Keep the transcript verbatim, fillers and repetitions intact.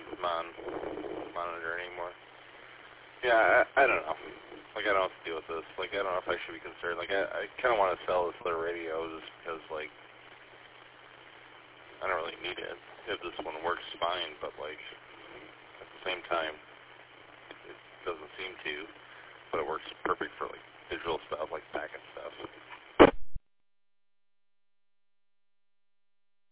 mon monitor anymore. Yeah, I, I don't know. Like, I don't have to deal with this. Like, I don't know if I should be concerned. Like, I, I kind of want to sell this other radio just because, like, I don't really need it. If this one works fine, but, like, at the same time, it doesn't seem to. But it works perfect for, like,